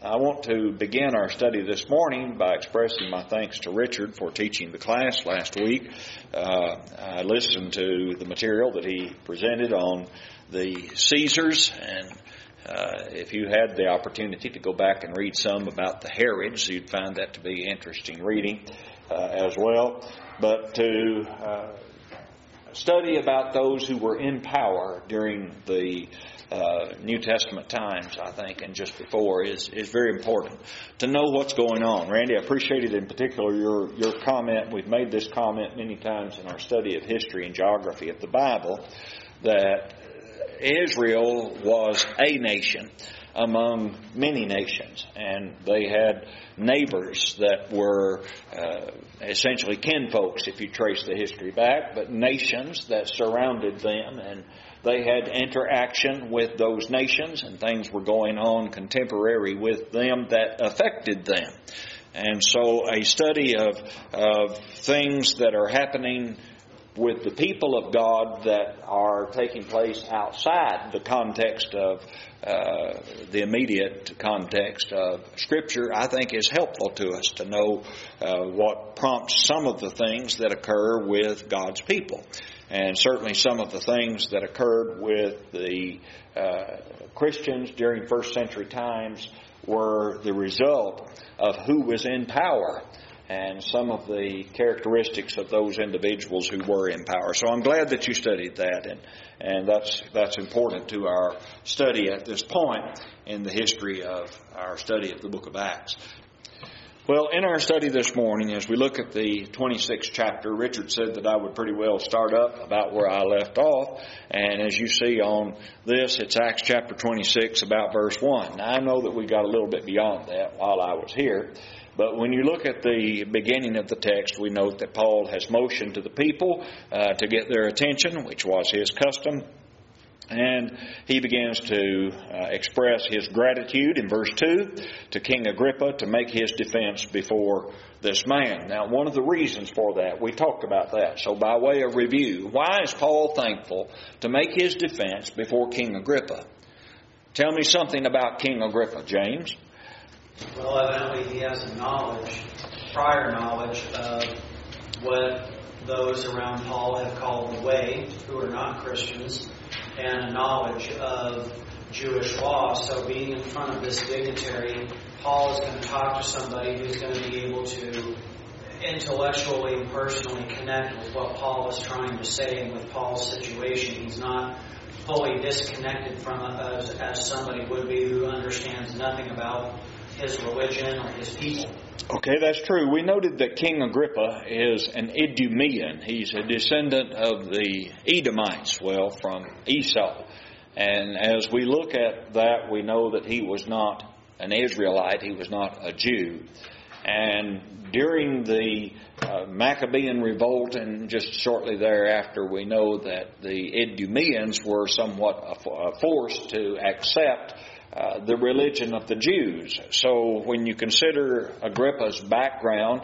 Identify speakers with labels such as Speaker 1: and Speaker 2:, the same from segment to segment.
Speaker 1: I want to begin our study this morning by expressing my thanks to Richard for teaching the class last week. I listened to the material that he presented on the Caesars, and if you had the opportunity to go back and read some about the Herods, you'd find that to be interesting reading as well. But to study about those who were in power during the New Testament times, I think, and just before is very important to know what's going on. Randy, I appreciated in particular your comment. We've made this comment many times in our study of history and geography of the Bible, that Israel was a nation among many nations, and they had neighbors that were essentially kinfolks if you trace the history back, but nations that surrounded them, and they had interaction with those nations, and things were going on contemporary with them that affected them. And so a study of things that are happening with the people of God that are taking place outside the context of the immediate context of Scripture, I think is helpful to us to know what prompts some of the things that occur with God's people. And certainly some of the things that occurred with the Christians during first century times were the result of who was in power and some of the characteristics of those individuals who were in power. So I'm glad that you studied that, and that's important to our study at this point in the history of our study of the book of Acts. Well, in our study this morning, as we look at the 26th chapter, Richard said that I would pretty well start up about where I left off. And as you see on this, it's Acts chapter 26, about verse 1. Now, I know that we got a little bit beyond that while I was here. But when you look at the beginning of the text, we note that Paul has motioned to the people to get their attention, which was his custom. And he begins to express his gratitude in verse 2 to King Agrippa to make his defense before this man. Now, one of the reasons for that, we talked about that. So by way of review, why is Paul thankful to make his defense before King Agrippa? Tell me something about King Agrippa, James.
Speaker 2: Well, evidently he has prior knowledge of what those around Paul have called the way, who are not Christians, and a knowledge of Jewish law. So being in front of this dignitary, Paul is going to talk to somebody who's going to be able to intellectually and personally connect with what Paul is trying to say and with Paul's situation. He's not fully disconnected from it as somebody would be who understands nothing about his religion or his people.
Speaker 1: Okay, that's true. We noted that King Agrippa is an Idumean. He's a descendant of the Edomites, from Esau. And as we look at that, we know that he was not an Israelite. He was not a Jew. And during the Maccabean revolt, and just shortly thereafter, we know that the Idumeans were somewhat forced to accept the religion of the Jews. So when you consider Agrippa's background,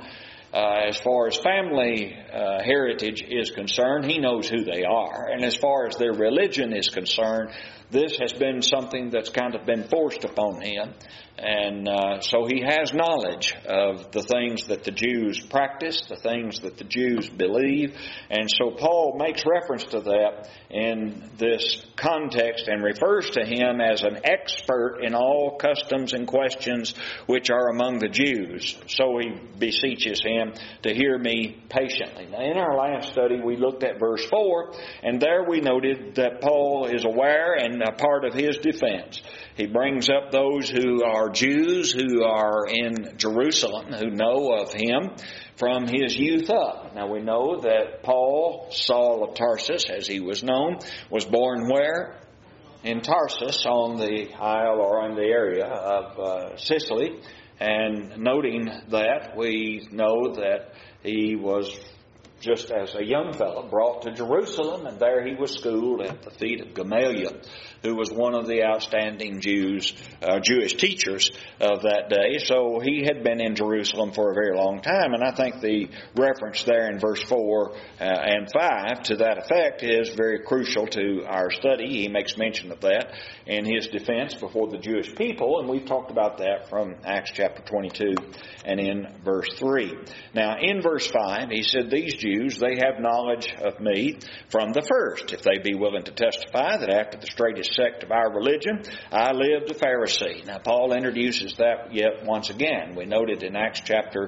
Speaker 1: as far as family heritage is concerned, he knows who they are. And as far as their religion is concerned, this has been something that's kind of been forced upon him. And so he has knowledge of the things that the Jews practice, the things that the Jews believe. And so Paul makes reference to that in this context and refers to him as an expert in all customs and questions which are among the Jews. So he beseeches him to hear me patiently. Now, in our last study, we looked at verse 4, and there we noted that Paul is aware, and a part of his defense, he brings up those who are Jews who are in Jerusalem, who know of him from his youth up. Now we know that Paul, Saul of Tarsus, as he was known, was born where? In Tarsus, on the isle or in the area of Sicily. And noting that, we know that he was just as a young fellow, brought to Jerusalem, and there he was schooled at the feet of Gamaliel, who was one of the outstanding Jewish teachers of that day. So he had been in Jerusalem for a very long time, and I think the reference there in verse 4 and 5 to that effect is very crucial to our study. He makes mention of that in his defense before the Jewish people, and we've talked about that from Acts chapter 22 and in verse 3. Now, in verse 5, he said, "These Jews, they have knowledge of me from the first, if they be willing to testify that after the straightest sect of our religion, I lived a Pharisee." Now, Paul introduces that yet once again. We noted in Acts chapter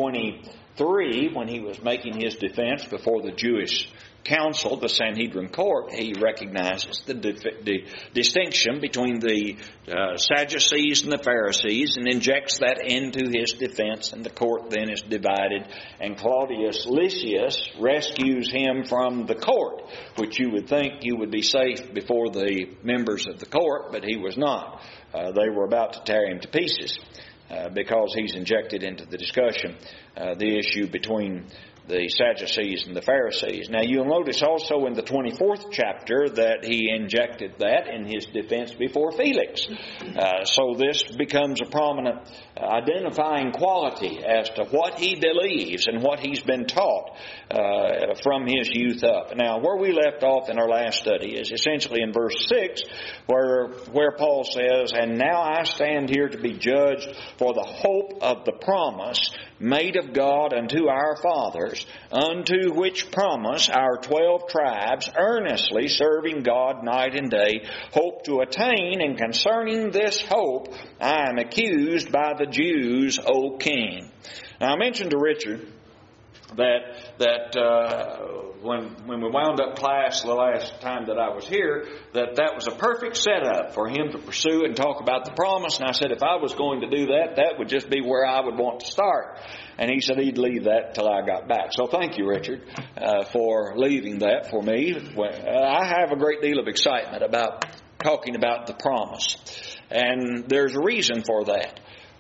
Speaker 1: 23, when he was making his defense before the Jewish council, the Sanhedrin court, he recognizes the distinction between the Sadducees and the Pharisees and injects that into his defense, and the court then is divided, and Claudius Lysias rescues him from the court, which you would think you would be safe before the members of the court, but he was not. They were about to tear him to pieces because he's injected into the discussion the issue between the Sadducees and the Pharisees. Now, you'll notice also in the 24th chapter that he injected that in his defense before Felix. So this becomes a prominent identifying quality as to what he believes and what he's been taught from his youth up. Now, where we left off in our last study is essentially in verse 6, where Paul says, "And now I stand here to be judged for the hope of the promise made of God unto our fathers, unto which promise our 12 tribes, earnestly serving God night and day, hope to attain, and concerning this hope I am accused by the Jews, O king." Now, I mentioned to Richard that when we wound up class the last time that I was here, that was a perfect setup for him to pursue and talk about the promise. And I said if I was going to do that, that would just be where I would want to start. And he said he'd leave that till I got back. So thank you, Richard, for leaving that for me. I have a great deal of excitement about talking about the promise. And there's a reason for that.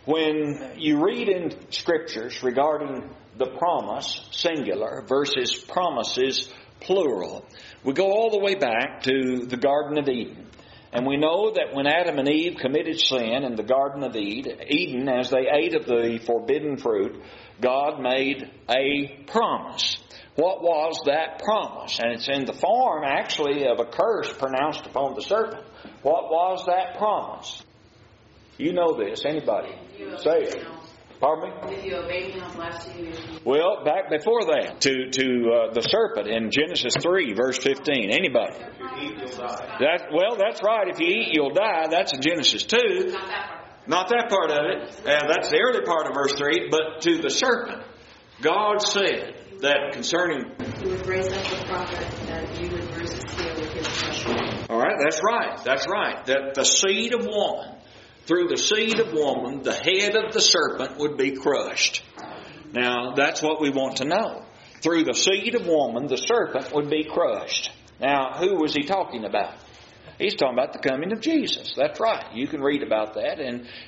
Speaker 1: When you read in Scriptures regarding the promise, singular, versus promises, plural, we go all the way back to the Garden of Eden. And we know that when Adam and Eve committed sin in the Garden of Eden, as they ate of the forbidden fruit, God made a promise. What was that promise? And it's in the form, actually, of a curse pronounced upon the serpent. What was that promise? You know this. Anybody? Say it. Pardon me?
Speaker 3: If you obey him, bless you.
Speaker 1: Well, back before that, to the serpent in Genesis 3, verse 15. Anybody?
Speaker 2: If you eat, you'll die.
Speaker 1: That's right. If you eat, you'll die. That's in Genesis 2.
Speaker 3: Not that part.
Speaker 1: Not that part of it. That's the early part of verse 3. But to the serpent, God said that concerning...
Speaker 3: You would raise up a prophet that you would bruise his heel with his pressure.
Speaker 1: All right, that's right. That's right. That the seed of woman, through the seed of woman, the head of the serpent would be crushed. Now, that's what we want to know. Through the seed of woman, the serpent would be crushed. Now, who was he talking about? He's talking about the coming of Jesus. That's right. You can read about that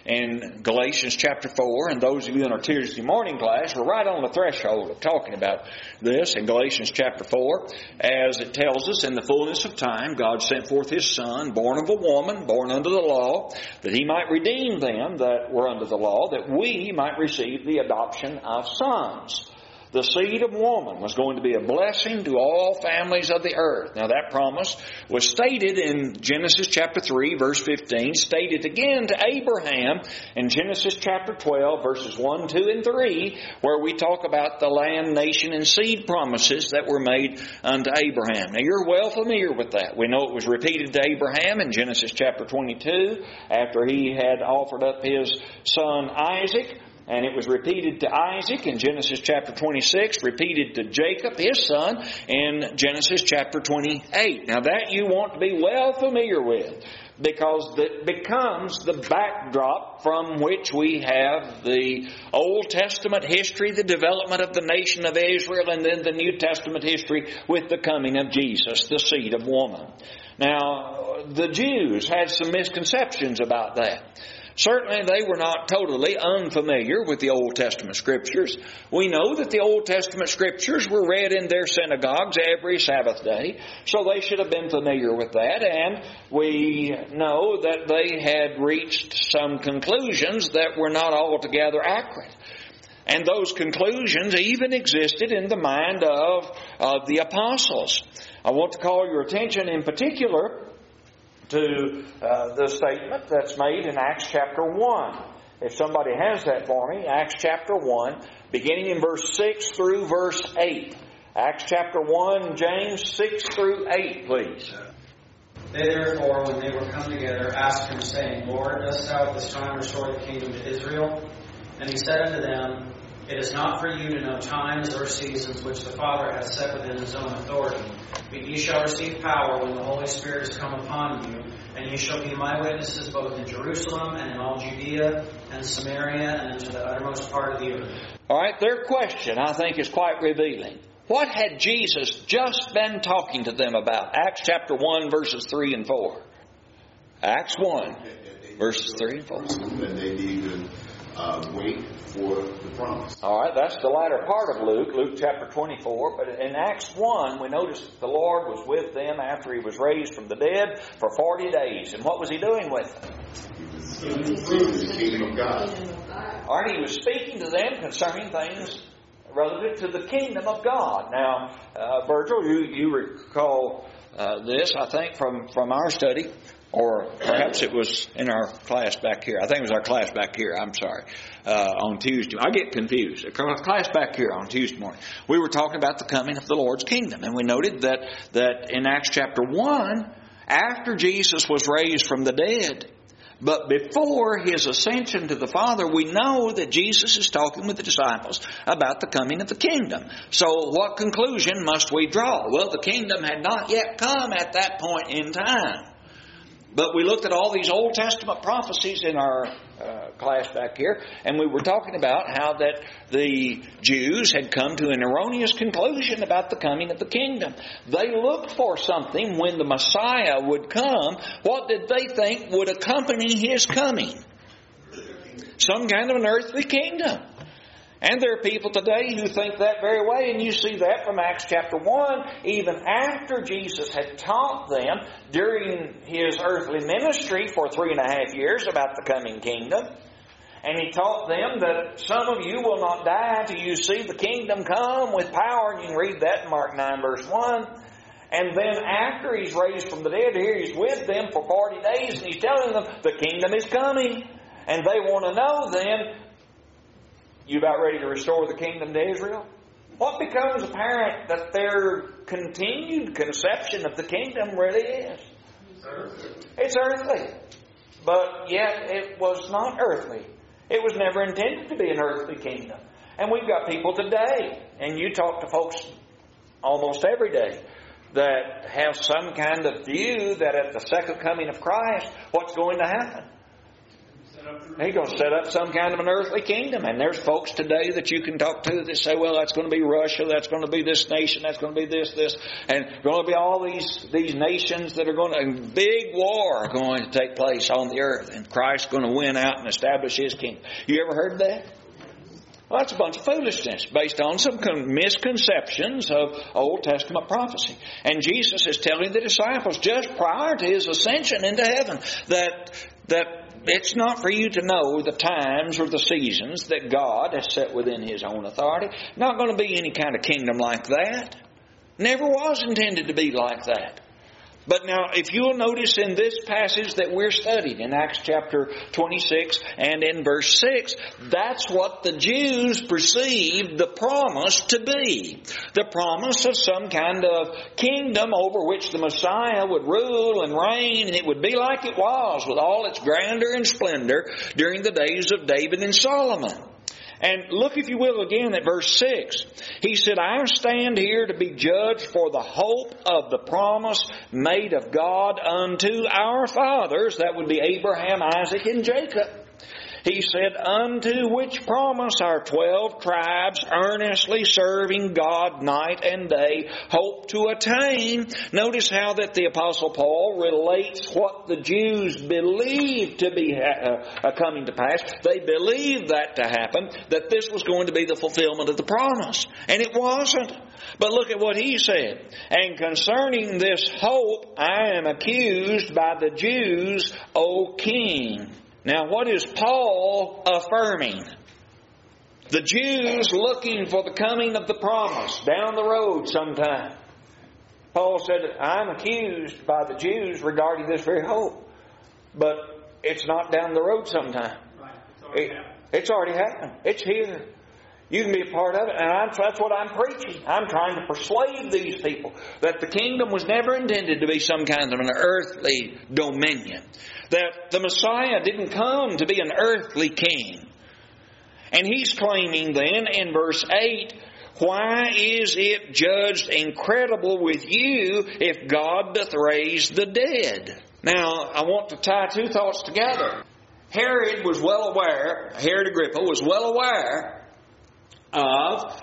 Speaker 1: in Galatians chapter 4. And those of you in our Tuesday morning class are right on the threshold of talking about this in Galatians chapter 4. As it tells us, in the fullness of time, God sent forth His Son, born of a woman, born under the law, that He might redeem them that were under the law, that we might receive the adoption of sons. The seed of woman was going to be a blessing to all families of the earth. Now that promise was stated in Genesis chapter 3, verse 15, stated again to Abraham in Genesis chapter 12, verses 1, 2, and 3, where we talk about the land, nation, and seed promises that were made unto Abraham. Now you're well familiar with that. We know it was repeated to Abraham in Genesis chapter 22, after he had offered up his son Isaac. And it was repeated to Isaac in Genesis chapter 26, repeated to Jacob, his son, in Genesis chapter 28. Now that you want to be well familiar with, because that becomes the backdrop from which we have the Old Testament history, the development of the nation of Israel, and then the New Testament history with the coming of Jesus, the seed of woman. Now, the Jews had some misconceptions about that. Certainly they were not totally unfamiliar with the Old Testament Scriptures. We know that the Old Testament Scriptures were read in their synagogues every Sabbath day, so they should have been familiar with that, and we know that they had reached some conclusions that were not altogether accurate. And those conclusions even existed in the mind of the apostles. I want to call your attention in particular to the statement that's made in Acts chapter 1. If somebody has that for me, Acts chapter 1, beginning in verse 6 through verse 8. Acts chapter 1, James 6 through 8, please.
Speaker 2: They therefore, when they were come together, asked him, saying, Lord, dost thou at this time restore the kingdom to Israel? And he said unto them, It is not for you to know times or seasons which the Father hath set within His own authority. But ye shall receive power when the Holy Spirit is come upon you, and ye shall be my witnesses both in Jerusalem and in all Judea and Samaria and unto the uttermost part of the earth.
Speaker 1: All right, their question, I think, is quite revealing. What had Jesus just been talking to them about? Acts chapter 1, verses 3 and 4. Acts 1, verses 3 and 4.
Speaker 4: And they need to wait for the promise.
Speaker 1: All right, that's the latter part of Luke chapter 24. But in Acts 1, we notice the Lord was with them after He was raised from the dead for 40 days. And what was He doing with them?
Speaker 4: He was proving the kingdom of God.
Speaker 1: All right, He was speaking to them concerning things relative to the kingdom of God. Now, Virgil, you recall this, I think, from our study. Or perhaps it was in our class back here. I think it was our class back here, I'm sorry, on Tuesday. I get confused. Class back here on Tuesday morning. We were talking about the coming of the Lord's kingdom. And we noted that in Acts chapter 1, after Jesus was raised from the dead, but before His ascension to the Father, we know that Jesus is talking with the disciples about the coming of the kingdom. So what conclusion must we draw? Well, the kingdom had not yet come at that point in time. But we looked at all these Old Testament prophecies in our class back here, and we were talking about how that the Jews had come to an erroneous conclusion about the coming of the kingdom. They looked for something when the Messiah would come. What did they think would accompany His coming? Some kind of an earthly kingdom. And there are people today who think that very way, and you see that from Acts chapter 1, even after Jesus had taught them during His earthly ministry for 3.5 years about the coming kingdom. And He taught them that some of you will not die till you see the kingdom come with power, and you can read that in Mark 9 verse 1. And then after He's raised from the dead, here He's with them for 40 days, and He's telling them the kingdom is coming. And they want to know then, you about ready to restore the kingdom to Israel? What becomes apparent that their continued conception of the kingdom really is? It's earthly. But yet it was not earthly. It was never intended to be an earthly kingdom. And we've got people today, and you talk to folks almost every day, that have some kind of view that at the second coming of Christ, what's going to happen? He's going to set up some kind of an earthly kingdom. And there's folks today that you can talk to that say, well, that's going to be Russia, that's going to be this nation, that's going to be this, and going to be all these nations that are going to, and big war going to take place on the earth, and Christ's going to win out and establish His kingdom. You ever heard that? Well, that's a bunch of foolishness based on some misconceptions of Old Testament prophecy. And Jesus is telling the disciples just prior to His ascension into heaven that it's not for you to know the times or the seasons that God has set within His own authority. Not going to be any kind of kingdom like that. Never was intended to be like that. But now, if you'll notice in this passage that we're studying in Acts chapter 26 and in verse 6, that's what the Jews perceived the promise to be. The promise of some kind of kingdom over which the Messiah would rule and reign, and it would be like it was with all its grandeur and splendor during the days of David and Solomon. And look, if you will, again at verse 6. He said, I stand here to be judged for the hope of the promise made of God unto our fathers. That would be Abraham, Isaac, and Jacob. He said, unto which promise our 12 tribes, earnestly serving God night and day, hope to attain. Notice how that the Apostle Paul relates what the Jews believed to be coming to pass. They believed that to happen, that this was going to be the fulfillment of the promise. And it wasn't. But look at what he said. And concerning this hope, I am accused by the Jews, O king. Now, what is Paul affirming? The Jews looking for the coming of the promise down the road sometime. Paul said, I'm accused by the Jews regarding this very hope. But it's not down the road sometime.
Speaker 5: Right.
Speaker 1: It's already happened. It's here. You can be a part of it. And that's what I'm preaching. I'm trying to persuade these people that the kingdom was never intended to be some kind of an earthly dominion. That the Messiah didn't come to be an earthly king. And he's claiming then in verse 8, why is it judged incredible with you if God doth raise the dead? Now, I want to tie two thoughts together. Herod Agrippa was well aware of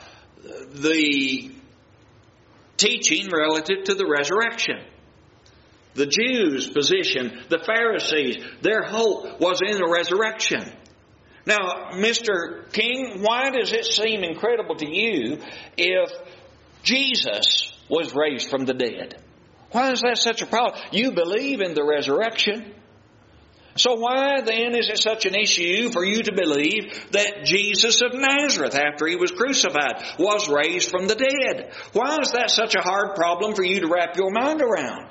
Speaker 1: the teaching relative to the resurrection. The Jews' position, the Pharisees, their hope was in the resurrection. Now, Mr. King, why does it seem incredible to you if Jesus was raised from the dead? Why is that such a problem? You believe in the resurrection. So why then is it such an issue for you to believe that Jesus of Nazareth, after He was crucified, was raised from the dead? Why is that such a hard problem for you to wrap your mind around?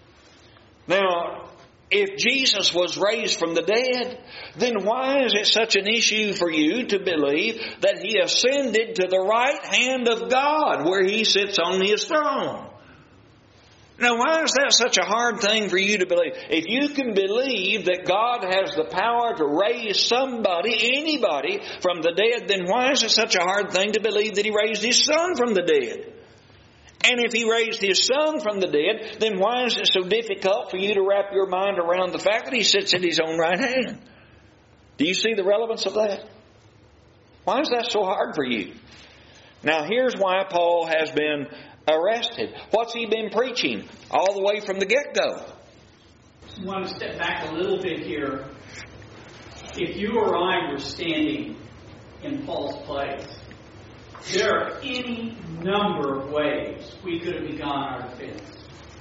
Speaker 1: Now, if Jesus was raised from the dead, then why is it such an issue for you to believe that He ascended to the right hand of God where He sits on His throne? Now, why is that such a hard thing for you to believe? If you can believe that God has the power to raise somebody, anybody, from the dead, then why is it such a hard thing to believe that He raised His Son from the dead? And if He raised His Son from the dead, then why is it so difficult for you to wrap your mind around the fact that He sits at His own right hand? Do you see the relevance of that? Why is that so hard for you? Now, here's why Paul has been arrested. What's he been preaching all the way from the get-go?
Speaker 5: I want to step back a little bit here. If you or I were standing in Paul's place, there are any number of ways we could have begun our defense.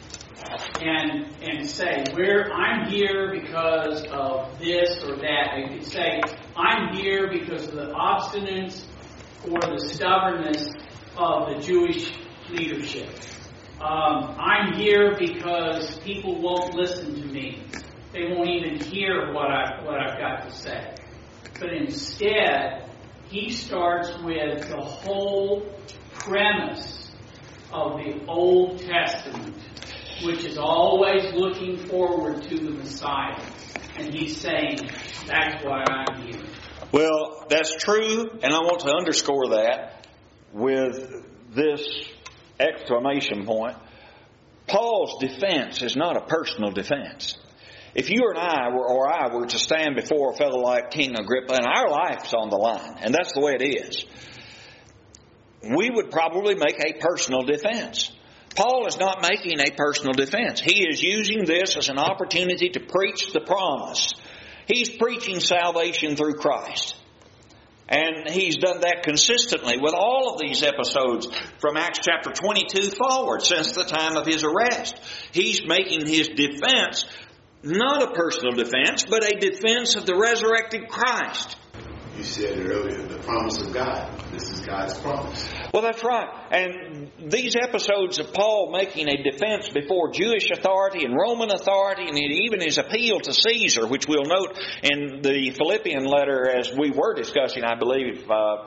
Speaker 5: And say, I'm here because of this or that. You could say, I'm here because of the obstinance or the stubbornness of the Jewish leadership. I'm here because people won't listen to me. They won't even hear what I've got to say. But instead, he starts with the whole premise of the Old Testament, which is always looking forward to the Messiah. And he's saying, that's why I'm here.
Speaker 1: Well, that's true, and I want to underscore that with this exclamation point. Paul's defense is not a personal defense. If you and I were to stand before a fellow like King Agrippa, and our life's on the line, and that's the way it is, we would probably make a personal defense. Paul is not making a personal defense. He is using this as an opportunity to preach the promise. He's preaching salvation through Christ. And he's done that consistently with all of these episodes from Acts chapter 22 forward, since the time of his arrest. He's making his defense not a personal defense, but a defense of the resurrected Christ.
Speaker 4: You said earlier, the promise of God. This is God's promise.
Speaker 1: Well, that's right. And these episodes of Paul making a defense before Jewish authority and Roman authority, and even his appeal to Caesar, which we'll note in the Philippian letter as we were discussing, I believe,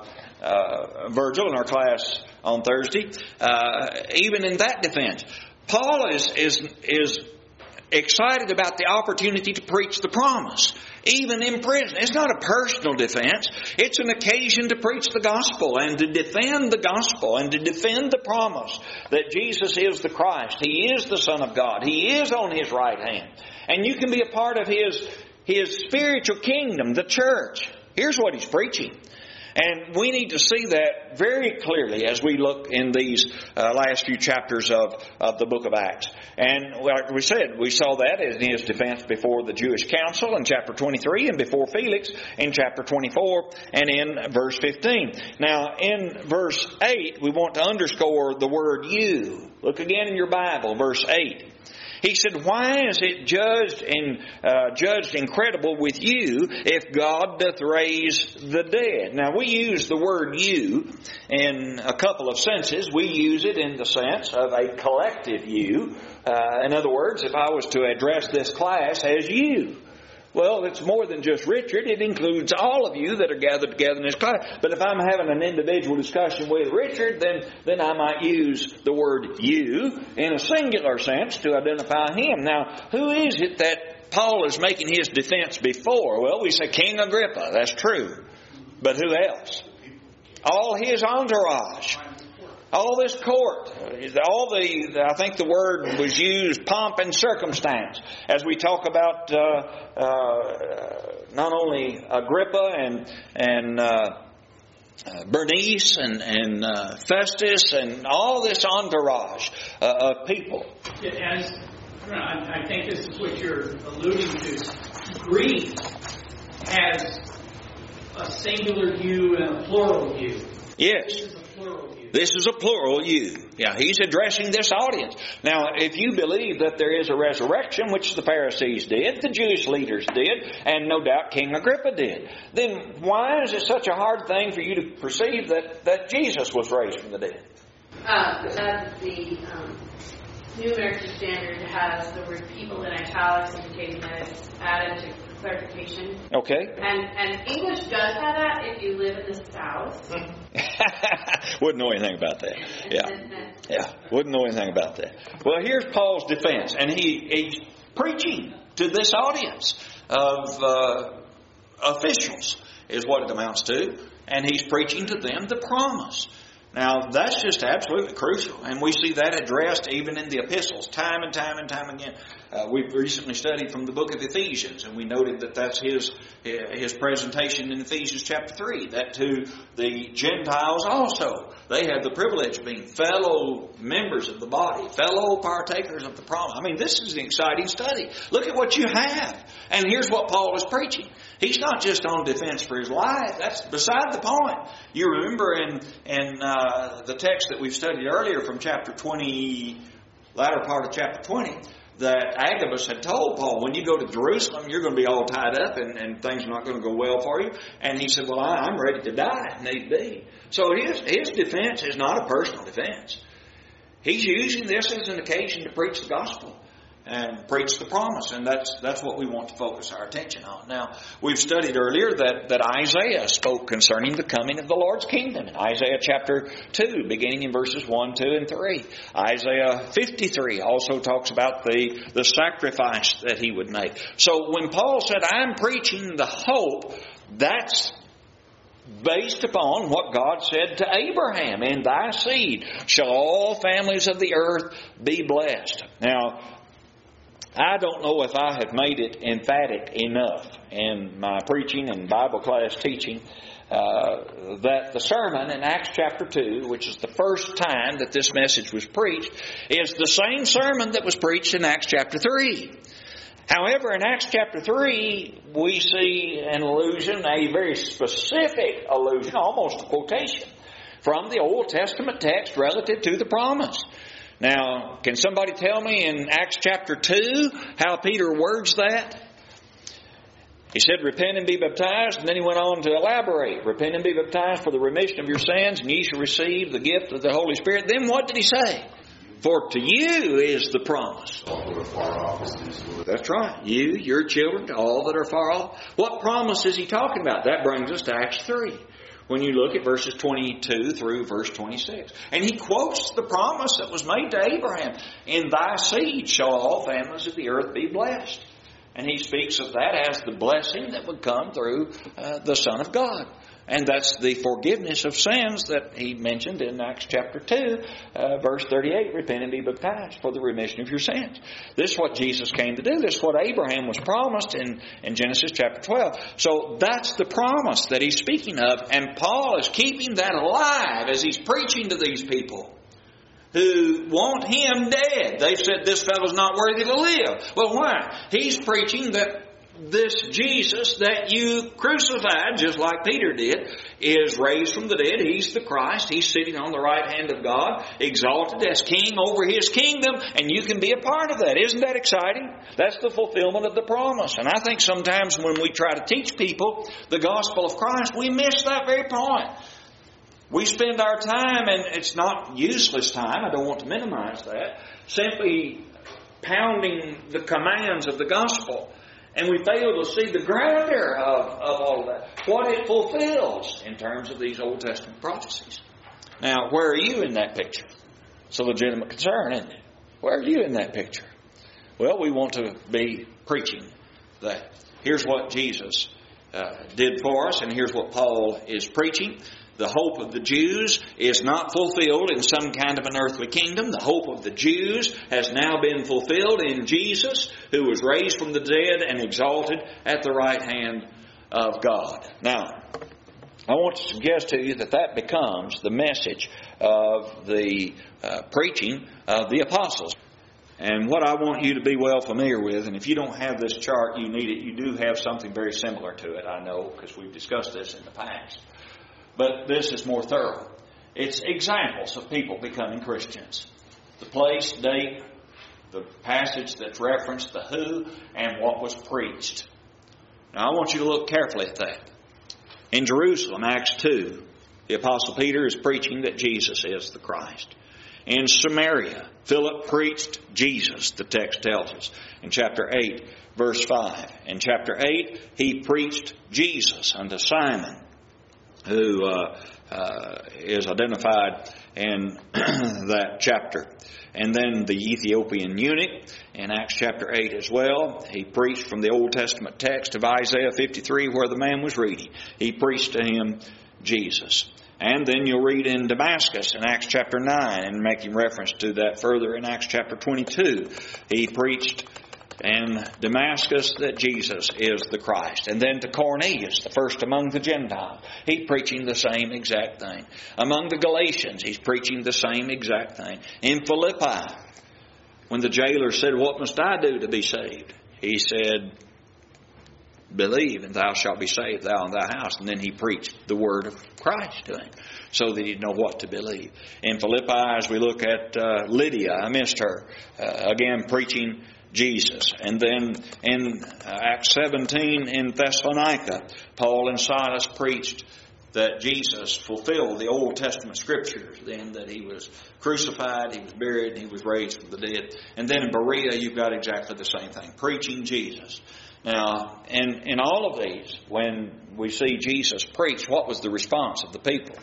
Speaker 1: Virgil in our class on Thursday, even in that defense, Paul is excited about the opportunity to preach the promise. Even in prison. It's not a personal defense. It's an occasion to preach the gospel and to defend the gospel and to defend the promise that Jesus is the Christ. He is the Son of God. He is on His right hand. And you can be a part of His His spiritual kingdom, the church. Here's what He's preaching. And we need to see that very clearly as we look in these last few chapters of the book of Acts. And like we said, we saw that in His defense before the Jewish council in chapter 23 and before Felix in chapter 24 and in verse 15. Now, in verse 8, we want to underscore the word you. Look again in your Bible, verse 8. He said, why is it judged incredible with you if God doth raise the dead? Now, we use the word you in a couple of senses. We use it in the sense of a collective you. In other words, if I was to address this class as you. Well, it's more than just Richard. It includes all of you that are gathered together in this class. But if I'm having an individual discussion with Richard, then I might use the word you in a singular sense to identify him. Now, who is it that Paul is making his defense before? Well, we say King Agrippa. That's true. But who else? All his entourage. All this court, I think the word was used, pomp and circumstance, as we talk about not only Agrippa and Bernice and Festus and all this entourage of people.
Speaker 5: I think this is what you're alluding to. Greek has a singular you and a plural you.
Speaker 1: Yes.
Speaker 5: This is a plural you.
Speaker 1: This is a plural you. Yeah, he's addressing this audience. Now, if you believe that there is a resurrection, which the Pharisees did, the Jewish leaders did, and no doubt King Agrippa did, then why is it such a hard thing for you to perceive that Jesus was raised from the dead?
Speaker 3: The New American Standard has the word people in italics indicating that it's added to clarification.
Speaker 1: Okay.
Speaker 3: And English does have that if you live in the South.
Speaker 1: Wouldn't know anything about that. Yeah. Wouldn't know anything about that. Well, here's Paul's defense, and he's preaching to this audience of officials, is what it amounts to, and he's preaching to them the promise. Now, that's just absolutely crucial, and we see that addressed even in the epistles, time and time and time again. We've recently studied from the book of Ephesians, and we noted that that's his presentation in Ephesians chapter 3, that to the Gentiles also, they have the privilege of being fellow members of the body, fellow partakers of the promise. I mean, this is an exciting study. Look at what you have. And here's what Paul is preaching. He's not just on defense for his life. That's beside the point. You remember in the text that we've studied earlier from chapter 20, latter part of chapter 20, that Agabus had told Paul, when you go to Jerusalem, you're going to be all tied up and things are not going to go well for you. And he said, well, I'm ready to die if need be. So his defense is not a personal defense. He's using this as an occasion to preach the gospel and preach the promise, and that's what we want to focus our attention on. Now, we've studied earlier that Isaiah spoke concerning the coming of the Lord's kingdom in Isaiah chapter 2, beginning in verses 1, 2, and 3. Isaiah 53 also talks about the sacrifice that he would make. So when Paul said, I'm preaching the hope, that's based upon what God said to Abraham, in thy seed shall all families of the earth be blessed. Now, I don't know if I have made it emphatic enough in my preaching and Bible class teaching that the sermon in Acts chapter 2, which is the first time that this message was preached, is the same sermon that was preached in Acts chapter 3. However, in Acts chapter 3, we see an allusion, a very specific allusion, almost a quotation, from the Old Testament text relative to the promise. Now, can somebody tell me in Acts chapter 2 how Peter words that? He said, repent and be baptized, and then he went on to elaborate. Repent and be baptized for the remission of your sins, and ye shall receive the gift of the Holy Spirit. Then what did he say? For to you is the promise.
Speaker 4: All that are far off.
Speaker 1: That's right. You, your children, all that are far off. What promise is he talking about? That brings us to Acts 3. When you look at verses 22 through verse 26. And he quotes the promise that was made to Abraham. In thy seed shall all families of the earth be blessed. And he speaks of that as the blessing that would come through the Son of God. And that's the forgiveness of sins that he mentioned in Acts chapter 2, verse 38, repent and be baptized for the remission of your sins. This is what Jesus came to do. This is what Abraham was promised in Genesis chapter 12. So that's the promise that he's speaking of, and Paul is keeping that alive as he's preaching to these people who want him dead. They've said this fellow's not worthy to live. Well, why? He's preaching that this Jesus that you crucified, just like Peter did, is raised from the dead. He's the Christ. He's sitting on the right hand of God, exalted as king over His kingdom, and you can be a part of that. Isn't that exciting? That's the fulfillment of the promise. And I think sometimes when we try to teach people the gospel of Christ, we miss that very point. We spend our time, and it's not useless time, I don't want to minimize that, simply pounding the commands of the gospel. And we fail to see the grandeur of all of that, what it fulfills in terms of these Old Testament prophecies. Now, where are you in that picture? It's a legitimate concern, isn't it? Where are you in that picture? Well, we want to be preaching that. Here's what Jesus did for us, and here's what Paul is preaching. The hope of the Jews is not fulfilled in some kind of an earthly kingdom. The hope of the Jews has now been fulfilled in Jesus, who was raised from the dead and exalted at the right hand of God. Now, I want to suggest to you that that becomes the message of the preaching of the apostles. And what I want you to be well familiar with, and if you don't have this chart, you need it. You do have something very similar to it, I know, because we've discussed this in the past. But this is more thorough. It's examples of people becoming Christians. The place, date, the passage that's referenced, the who, and what was preached. Now I want you to look carefully at that. In Jerusalem, Acts 2, the Apostle Peter is preaching that Jesus is the Christ. In Samaria, Philip preached Jesus, the text tells us, in chapter 8, verse 5. In chapter 8, he preached Jesus unto Simon, who is identified in that chapter. And then the Ethiopian eunuch in Acts chapter 8 as well. He preached from the Old Testament text of Isaiah 53 where the man was reading. He preached to him Jesus. And then you'll read in Damascus in Acts chapter 9 and making reference to that further in Acts chapter 22. He preached in Damascus that Jesus is the Christ. And then to Cornelius, the first among the Gentiles, he's preaching the same exact thing. Among the Galatians, he's preaching the same exact thing. In Philippi, when the jailer said, "What must I do to be saved?" he said, "Believe, and thou shalt be saved, thou and thy house." And then he preached the word of Christ to him, so that he'd know what to believe. In Philippi, as we look at Lydia, I missed her, again preaching Jesus. And then in Acts 17 in Thessalonica, Paul and Silas preached that Jesus fulfilled the Old Testament Scriptures, then that He was crucified, He was buried, and He was raised from the dead. And then in Berea, you've got exactly the same thing, preaching Jesus. Now, in all of these, when we see Jesus preach, what was the response of the people?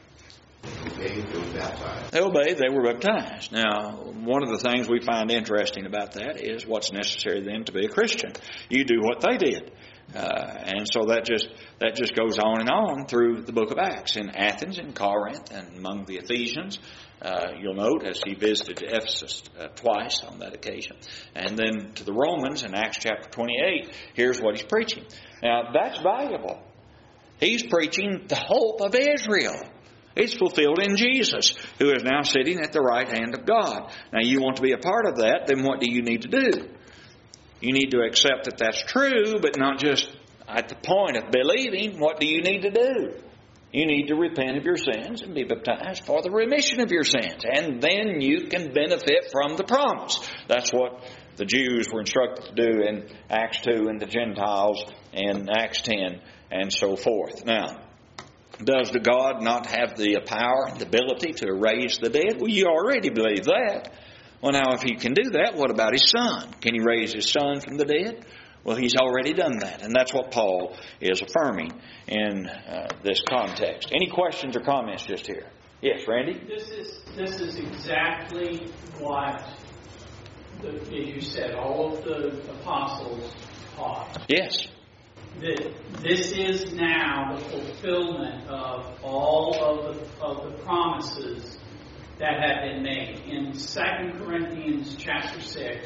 Speaker 1: They obeyed, they were baptized. Now, one of the things we find interesting about that is what's necessary then to be a Christian. You do what they did. And so that just goes on and on through the book of Acts. In Athens, in Corinth, and among the Ephesians, you'll note as he visited Ephesus twice on that occasion. And then to the Romans in Acts chapter 28, here's what he's preaching. Now, that's valuable. He's preaching the hope of Israel. It's fulfilled in Jesus, who is now sitting at the right hand of God. Now, you want to be a part of that, then what do you need to do? You need to accept that that's true, but not just at the point of believing. What do you need to do? You need to repent of your sins and be baptized for the remission of your sins. And then you can benefit from the promise. That's what the Jews were instructed to do in Acts 2 and the Gentiles in Acts 10 and so forth. Now, does the God not have the power and the ability to raise the dead? Well, you already believe that. Well, now, if He can do that, what about His Son? Can He raise His Son from the dead? Well, He's already done that. And that's what Paul is affirming in this context. Any questions or comments just here? Yes, Randy?
Speaker 5: This is exactly what, as you said, all of the apostles taught.
Speaker 1: Yes.
Speaker 5: that this is now the fulfillment of all of the promises that have been made. In 2 Corinthians chapter 6,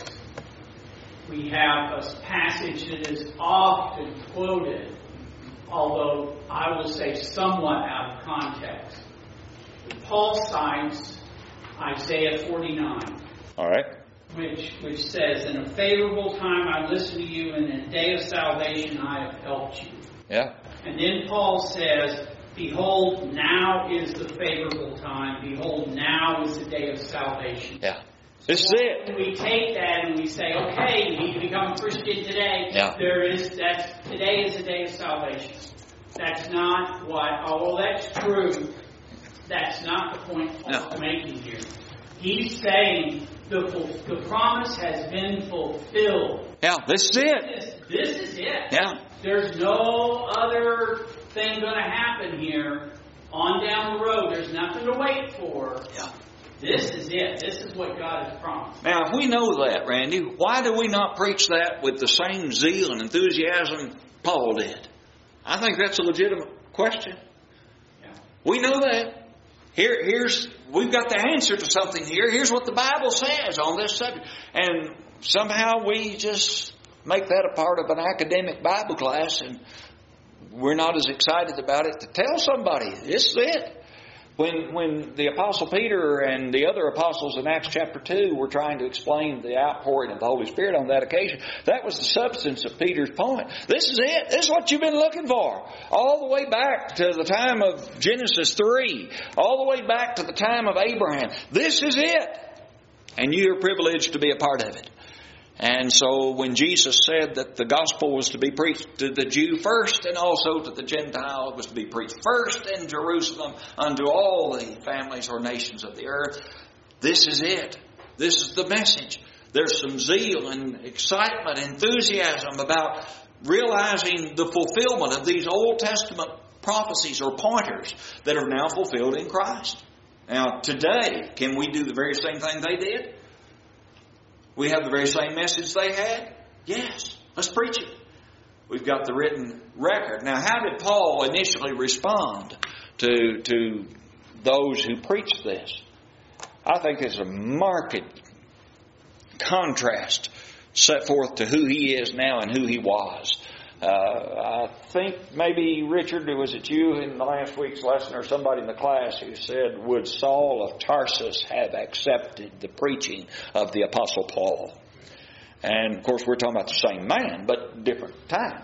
Speaker 5: we have a passage that is often quoted, although I will say somewhat out of context. Paul cites Isaiah 49.
Speaker 1: All right.
Speaker 5: Which says, in a favorable time I listened to you, and in a day of salvation I have helped you.
Speaker 1: Yeah.
Speaker 5: And then Paul says, behold, now is the favorable time. Behold, now is the day of salvation.
Speaker 1: Yeah. This is it.
Speaker 5: We take that and we say, okay, you need to become a Christian today.
Speaker 1: Yeah.
Speaker 5: Today is the day of salvation. That's not what, although that's true, that's not the point Paul's making here. He's saying the promise has been fulfilled.
Speaker 1: Yeah, this is it.
Speaker 5: This is it.
Speaker 1: Yeah.
Speaker 5: There's no other thing going to happen here on down the road. There's nothing to wait for.
Speaker 1: Yeah.
Speaker 5: This is it. This is what God has promised.
Speaker 1: Now, if we know that, Randy, why do we not preach that with the same zeal and enthusiasm Paul did? I think that's a legitimate question.
Speaker 5: Yeah.
Speaker 1: We know that. We've got the answer to something here. Here's what the Bible says on this subject. And somehow we just make that a part of an academic Bible class, and we're not as excited about it to tell somebody. This is it. When the Apostle Peter and the other apostles in Acts chapter 2 were trying to explain the outpouring of the Holy Spirit on that occasion, that was the substance of Peter's point. This is it. This is what you've been looking for. All the way back to the time of Genesis 3. All the way back to the time of Abraham. This is it. And you're privileged to be a part of it. And so when Jesus said that the gospel was to be preached to the Jew first and also to the Gentile, it was to be preached first in Jerusalem unto all the families or nations of the earth, this is it. This is the message. There's some zeal and excitement, enthusiasm about realizing the fulfillment of these Old Testament prophecies or pointers that are now fulfilled in Christ. Now, today, can we do the very same thing they did? We have the very same message they had? Yes. Let's preach it. We've got the written record. Now, how did Paul initially respond to those who preached this? I think there's a marked contrast set forth to who he is now and who he was. I think maybe, Richard, was it you in the last week's lesson or somebody in the class who said, would Saul of Tarsus have accepted the preaching of the Apostle Paul? And, of course, we're talking about the same man, but different time.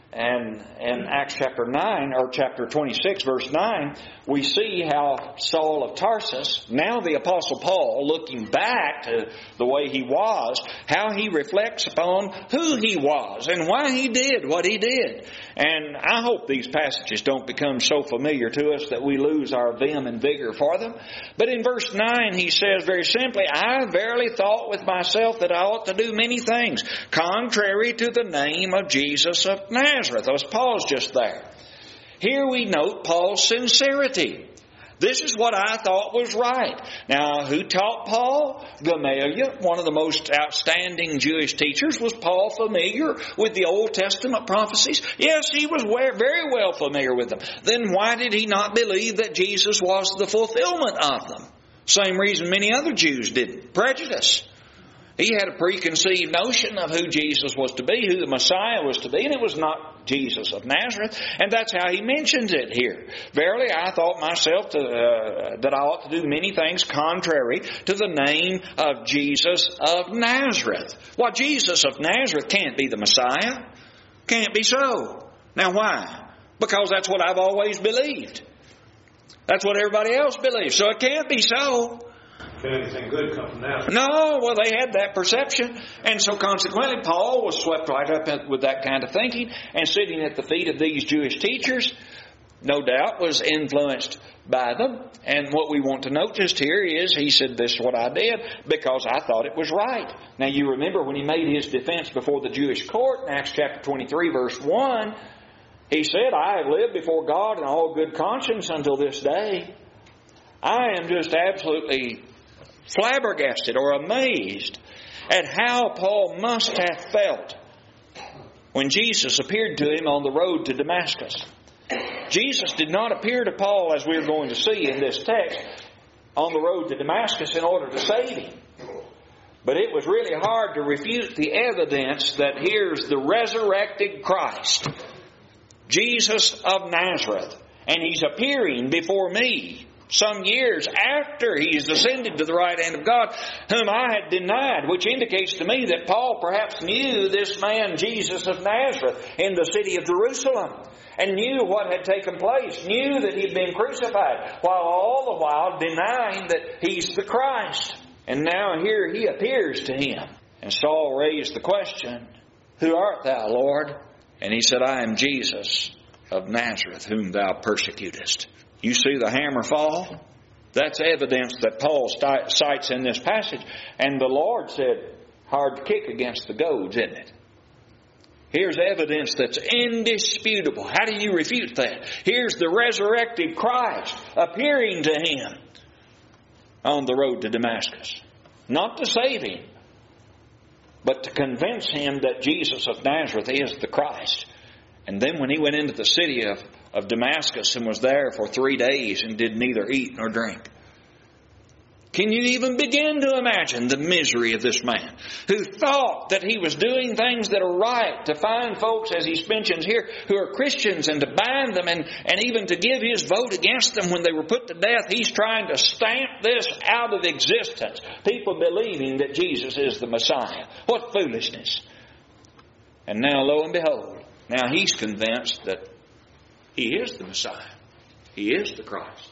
Speaker 1: And in Acts chapter 9, or chapter 26, verse 9, we see how Saul of Tarsus, now the Apostle Paul, looking back to the way he was, how he reflects upon who he was and why he did what he did. And I hope these passages don't become so familiar to us that we lose our vim and vigor for them. But in verse 9, he says very simply, I verily thought with myself that I ought to do many things, contrary to the name of Jesus of Nazareth. Let's pause just there. Here we note Paul's sincerity. This is what I thought was right. Now, who taught Paul? Gamaliel, one of the most outstanding Jewish teachers. Was Paul familiar with the Old Testament prophecies? Yes, he was very well familiar with them. Then why did he not believe that Jesus was the fulfillment of them? Same reason many other Jews didn't. Prejudice. He had a preconceived notion of who Jesus was to be, who the Messiah was to be, and it was not Jesus of Nazareth. And that's how he mentions it here. Verily, I thought myself that I ought to do many things contrary to the name of Jesus of Nazareth. Well, Jesus of Nazareth can't be the Messiah. Can't be so. Now, why? Because that's what I've always believed. That's what everybody else believes. So it can't be so.
Speaker 6: Can anything good come from that?
Speaker 1: No, well, they had that perception. And so consequently, Paul was swept right up with that kind of thinking, and sitting at the feet of these Jewish teachers, no doubt was influenced by them. And what we want to note just here is, he said, this is what I did because I thought it was right. Now, you remember when he made his defense before the Jewish court in Acts chapter 23, verse 1, he said, I have lived before God in all good conscience until this day. I am just absolutely flabbergasted or amazed at how Paul must have felt when Jesus appeared to him on the road to Damascus. Jesus did not appear to Paul, as we're going to see in this text, on the road to Damascus in order to save him. But it was really hard to refute the evidence that here's the resurrected Christ, Jesus of Nazareth, and He's appearing before me some years after He's ascended to the right hand of God, whom I had denied, which indicates to me that Paul perhaps knew this man, Jesus of Nazareth, in the city of Jerusalem, and knew what had taken place, knew that He'd been crucified, while all the while denying that He's the Christ. And now here He appears to him. And Saul raised the question, "Who art thou, Lord?" And he said, "I am Jesus of Nazareth, whom thou persecutest." You see the hammer fall? That's evidence that Paul cites in this passage. And the Lord said, hard to kick against the goads, isn't it? Here's evidence that's indisputable. How do you refute that? Here's the resurrected Christ appearing to him on the road to Damascus. Not to save him, but to convince him that Jesus of Nazareth is the Christ. And then when he went into the city of Damascus and was there for 3 days and did neither eat nor drink. Can you even begin to imagine the misery of this man who thought that he was doing things that are right, to find folks, as he mentions here, who are Christians, and to bind them and even to give his vote against them when they were put to death? He's trying to stamp this out of existence. People believing that Jesus is the Messiah. What foolishness. And now, lo and behold, now he's convinced that He is the Messiah. He is the Christ.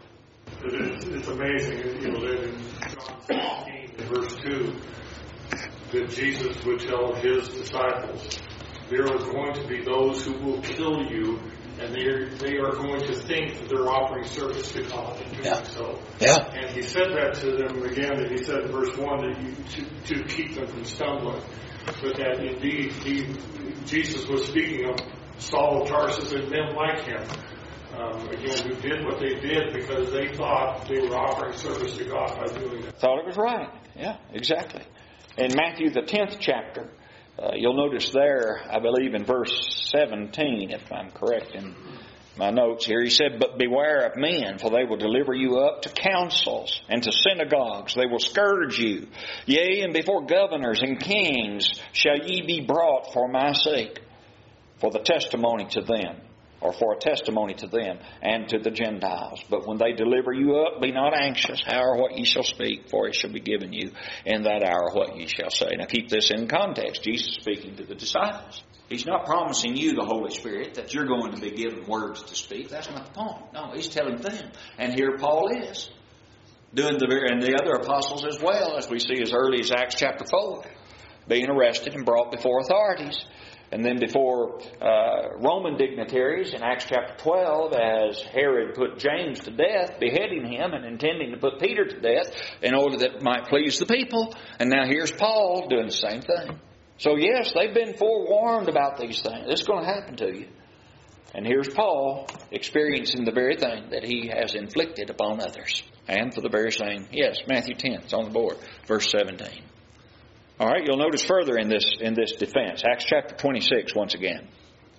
Speaker 6: It's amazing, that in John 16, verse 2, that Jesus would tell His disciples, there are going to be those who will kill you, and they are going to think that they're offering service to God in doing so.
Speaker 1: Yeah.
Speaker 6: And He said that to them again, and He said in verse 1 that to keep them from stumbling. But that indeed Jesus was speaking of Saul of Tarsus and men like him, again, who did what they did because they thought they were offering service to God by doing it.
Speaker 1: Thought it was right. Yeah, exactly. In Matthew the 10th chapter, you'll notice there, I believe in verse 17, if I'm correct in my notes here, he said, "But beware of men, for they will deliver you up to councils and to synagogues. They will scourge you. Yea, and before governors and kings shall ye be brought for my sake, for the testimony to them," or for a testimony to them and to the Gentiles. "But when they deliver you up, be not anxious how or what ye shall speak, for it shall be given you in that hour what ye shall say." Now keep this in context. Jesus speaking to the disciples. He's not promising you the Holy Spirit that you're going to be given words to speak. That's not the point. No, He's telling them. And here Paul is doing and the other apostles as well, as we see as early as Acts chapter 4, being arrested and brought before authorities. And then before Roman dignitaries in Acts chapter 12, as Herod put James to death, beheading him and intending to put Peter to death in order that it might please the people. And now here's Paul doing the same thing. So yes, they've been forewarned about these things. This is going to happen to you. And here's Paul experiencing the very thing that he has inflicted upon others. And for the very same, yes, Matthew 10, it's on the board, verse 17. All right, you'll notice further in this defense, Acts chapter 26 once again.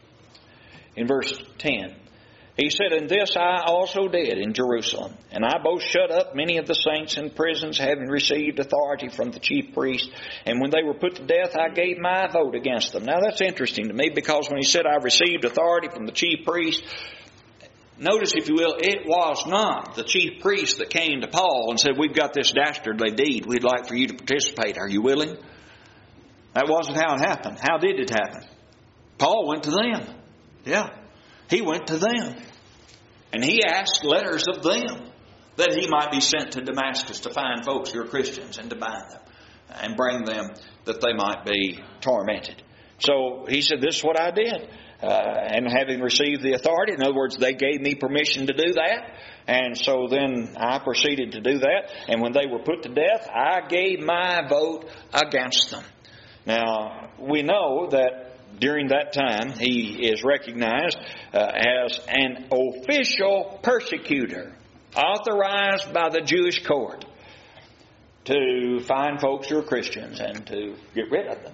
Speaker 1: In verse 10, he said, "And this I also did in Jerusalem, and I both shut up many of the saints in prisons, having received authority from the chief priests. And when they were put to death, I gave my vote against them." Now that's interesting to me, because when he said, "I received authority from the chief priests," notice, if you will, it was not the chief priest that came to Paul and said, "We've got this dastardly deed. We'd like for you to participate. Are you willing?" That wasn't how it happened. How did it happen? Paul went to them. Yeah. He went to them. And he asked letters of them that he might be sent to Damascus to find folks who are Christians and to bind them and bring them that they might be tormented. So he said, "This is what I did." And having received the authority, in other words, they gave me permission to do that. And so then I proceeded to do that. And when they were put to death, I gave my vote against them. Now, we know that during that time, he is recognized as an official persecutor, authorized by the Jewish court to find folks who are Christians and to get rid of them.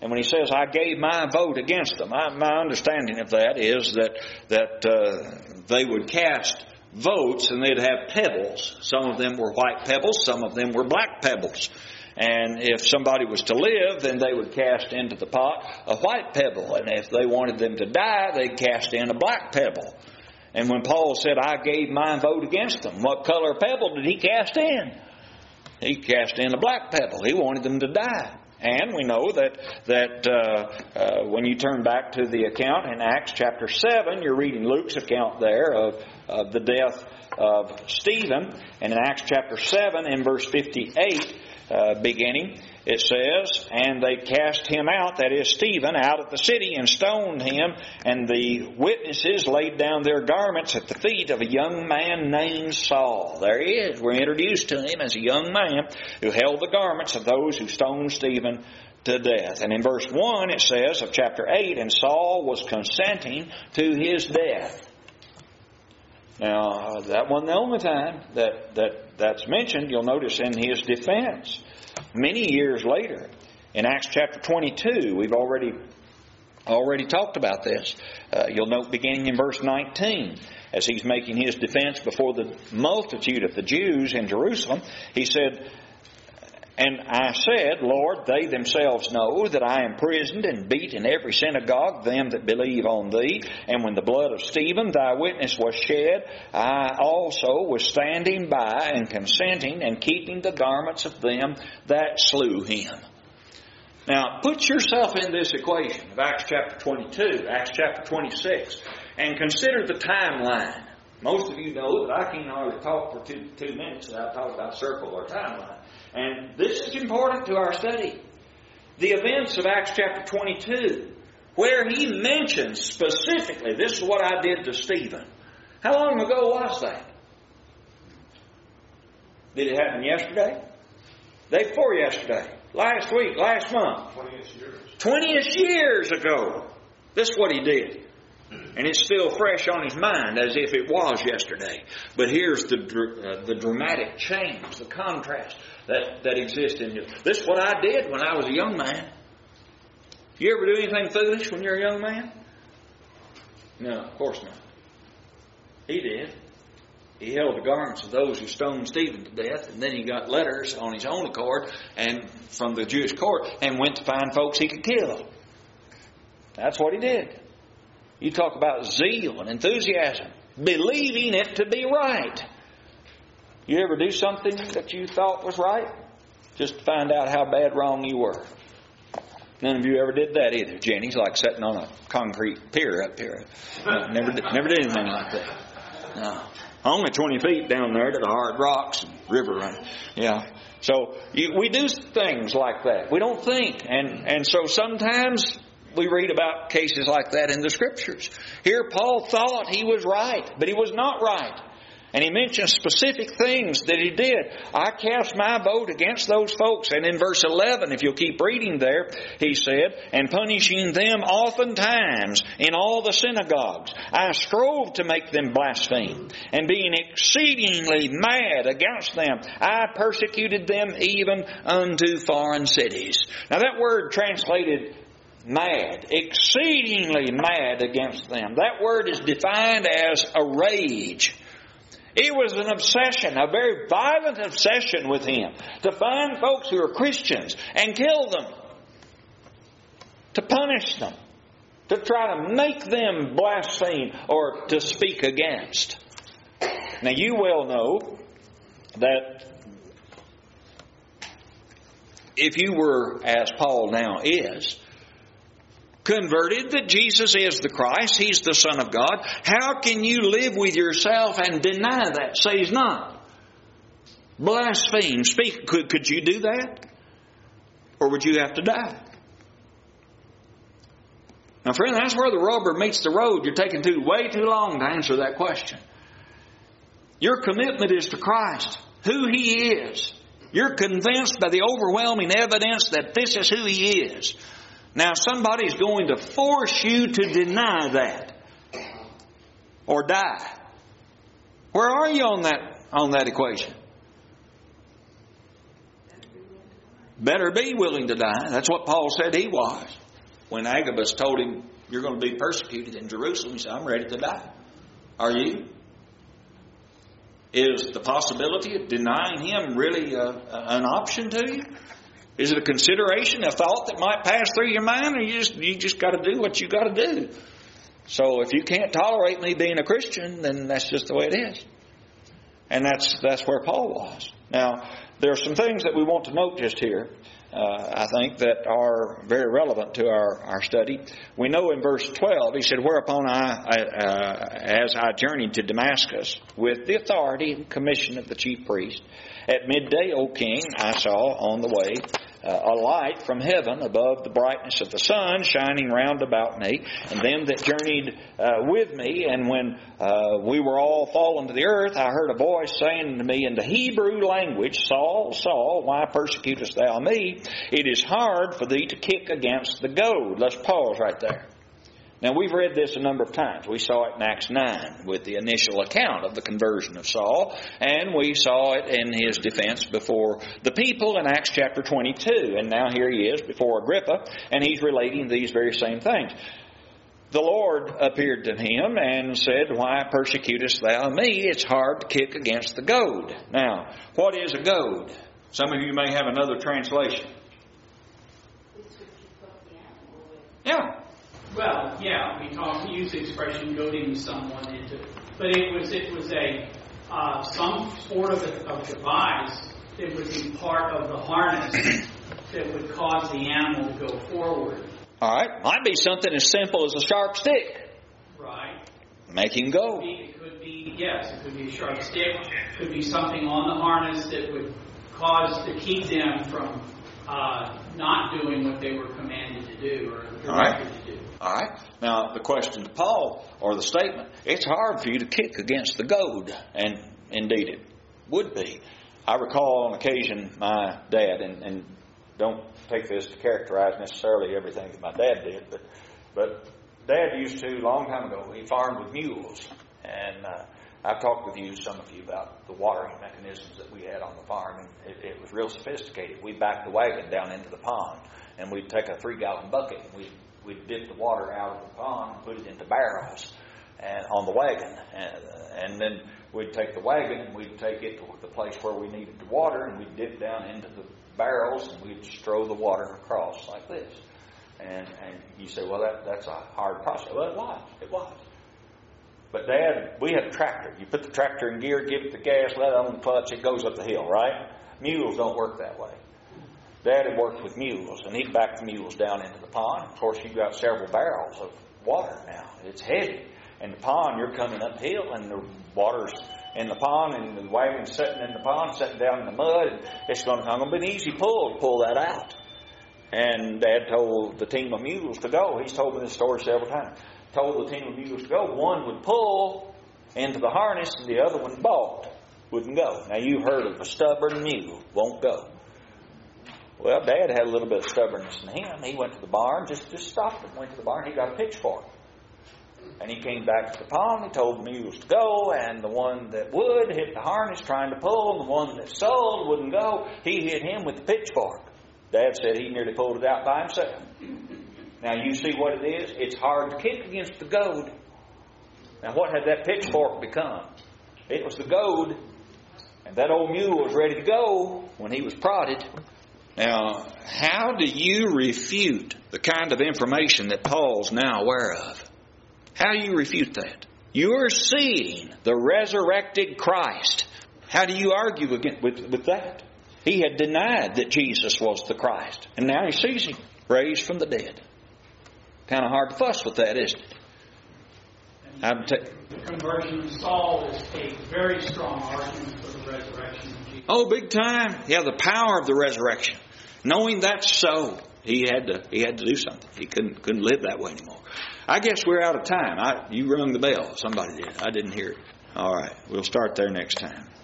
Speaker 1: And when he says, I gave my vote against them, my understanding of that is that they would cast votes and they'd have pebbles. Some of them were white pebbles, some of them were black pebbles. And if somebody was to live, then they would cast into the pot a white pebble. And if they wanted them to die, they'd cast in a black pebble. And when Paul said, I gave my vote against them, what color pebble did he cast in? He cast in a black pebble. He wanted them to die. And we know that when you turn back to the account in Acts chapter 7, you're reading Luke's account there of the death of Stephen. And in Acts chapter 7 in verse 58, beginning, it says, and they cast him out, that is Stephen, out of the city and stoned him. And the witnesses laid down their garments at the feet of a young man named Saul. There he is. We're introduced to him as a young man who held the garments of those who stoned Stephen to death. And in verse 1 it says of chapter 8, and Saul was consenting to his death. Now, that wasn't the only time that's mentioned. You'll notice in his defense. Many years later, in Acts chapter 22, we've already talked about this. You'll note beginning in verse 19, as he's making his defense before the multitude of the Jews in Jerusalem, he said, and I said, Lord, they themselves know that I imprisoned and beat in every synagogue them that believe on Thee. And when the blood of Stephen, Thy witness, was shed, I also was standing by and consenting and keeping the garments of them that slew him. Now, put yourself in this equation of Acts chapter 22, Acts chapter 26, and consider the timeline. Most of you know that I can't hardly talk for two minutes without talking about circle or timeline. And this is important to our study. The events of Acts chapter 22, where he mentions specifically, this is what I did to Stephen. How long ago was that? Did it happen yesterday? Day before yesterday? Last week? Last month?
Speaker 6: 20 years.
Speaker 1: 20 years ago. This is what he did. And it's still fresh on his mind as if it was yesterday. But here's the dramatic change, the contrast that exists in you. This is what I did when I was a young man. You ever do anything foolish when you're a young man? No, of course not. He did. He held the garments of those who stoned Stephen to death, and then he got letters on his own accord and from the Jewish court and went to find folks he could kill. That's what he did. You talk about zeal and enthusiasm, believing it to be right. You ever do something that you thought was right just to find out how bad wrong you were? None of you ever did that either. Jenny's like sitting on a concrete pier up here. Never did anything like that. No. Only 20 feet down there to the hard rocks and river running. Yeah. So we do things like that. We don't think. And so sometimes we read about cases like that in the Scriptures. Here Paul thought he was right, but he was not right. And he mentions specific things that he did. I cast my vote against those folks. And in verse 11, if you'll keep reading there, he said, and punishing them oftentimes in all the synagogues, I strove to make them blaspheme. And being exceedingly mad against them, I persecuted them even unto foreign cities. Now that word translated mad, exceedingly mad against them. That word is defined as a rage. It was an obsession, a very violent obsession with him, to find folks who are Christians and kill them, to punish them, to try to make them blaspheme or to speak against. Now you well know that if you were, as Paul now is, converted that Jesus is the Christ, He's the Son of God, how can you live with yourself and deny that? Say He's not. Blaspheme. Speak. Could you do that? Or would you have to die? Now friend, that's where the rubber meets the road. You're taking way too long to answer that question. Your commitment is to Christ, who He is. You're convinced by the overwhelming evidence that this is who He is. Now somebody's going to force you to deny that or die. Where are you on that equation? better be willing to die. That's what Paul said he was. When Agabus told him, you're going to be persecuted in Jerusalem, he said, I'm ready to die. Are you? Is the possibility of denying him really an option to you? Is it a consideration, a thought that might pass through your mind, or you just got to do what you got to do? So if you can't tolerate me being a Christian, then that's just the way it is. And that's where Paul was. Now, there are some things that we want to note just here, I think, that are very relevant to our study. We know in verse 12, he said, whereupon as I journeyed to Damascus with the authority and commission of the chief priest, at midday, O king, I saw on the way a light from heaven above the brightness of the sun shining round about me, and them that journeyed with me. And when we were all fallen to the earth, I heard a voice saying to me in the Hebrew language, Saul, Saul, why persecutest thou me? It is hard for thee to kick against the goad. Let's pause right there. Now, we've read this a number of times. We saw it in Acts 9 with the initial account of the conversion of Saul, and we saw it in his defense before the people in Acts chapter 22. And now here he is before Agrippa, and he's relating these very same things. The Lord appeared to him and said, why persecutest thou me? It's hard to kick against the goad. Now, what is a goad? Some of you may have another translation. Yeah.
Speaker 5: Well, yeah, we use the expression goading someone into, but it was a some sort of a device that would be part of the harness that would cause the animal to go forward.
Speaker 1: All right, might be something as simple as a sharp stick.
Speaker 5: Right.
Speaker 1: Make him go.
Speaker 5: It could be a sharp stick. It could be something on the harness that would cause to keep them from not doing what they were commanded to do or directed to do.
Speaker 1: All right. Now, the question to Paul, or the statement, it's hard for you to kick against the goad. And indeed it would be. I recall on occasion my dad, and don't take this to characterize necessarily everything that my dad did, but Dad used to, a long time ago, he farmed with mules. And I've talked with some of you about the watering mechanisms that we had on the farm. And it was real sophisticated. We'd back the wagon down into the pond, and we'd take a 3-gallon bucket, and we'd dip the water out of the pond and put it into barrels and on the wagon. And then we'd take the wagon and we'd take it to the place where we needed the water, and we'd dip down into the barrels and we'd strow the water across like this. And you say, well, that's a hard process. Well, it was. But Dad, we had a tractor. You put the tractor in gear, give it the gas, let it on the clutch, it goes up the hill, right? Mules don't work that way. Dad had worked with mules, and he'd back the mules down into the pond. Of course, you've got several barrels of water now. It's heavy. And the pond, you're coming uphill, and the water's in the pond, and the wagon's sitting in the pond, sitting down in the mud, and it's not going to be an easy pull to pull that out. And Dad told the team of mules to go. He's told me this story several times. Told the team of mules to go. One would pull into the harness, and the other one balked, wouldn't go. Now, you've heard of a stubborn mule, won't go. Well, Dad had a little bit of stubbornness in him. He went to the barn, just stopped and went to the barn. He got a pitchfork. And he came back to the pond. He told the mules to go, and the one that would hit the harness trying to pull, and the one that sold wouldn't go. He hit him with the pitchfork. Dad said he nearly pulled it out by himself. Now, you see what it is? It's hard to kick against the goad. Now, what had that pitchfork become? It was the goad, and that old mule was ready to go when he was prodded. Now, how do you refute the kind of information that Paul's now aware of? How do you refute that? You're seeing the resurrected Christ. How do you argue with that? He had denied that Jesus was the Christ, and now he sees him raised from the dead. Kind of hard to fuss with that, isn't it?
Speaker 5: The conversion of Saul is a very strong argument for the resurrection of Jesus.
Speaker 1: Oh, big time. Yeah, the power of the resurrection. Knowing that's so, he had to do something. He couldn't live that way anymore. I guess we're out of time. You rung the bell. Somebody did. I didn't hear it. All right. We'll start there next time.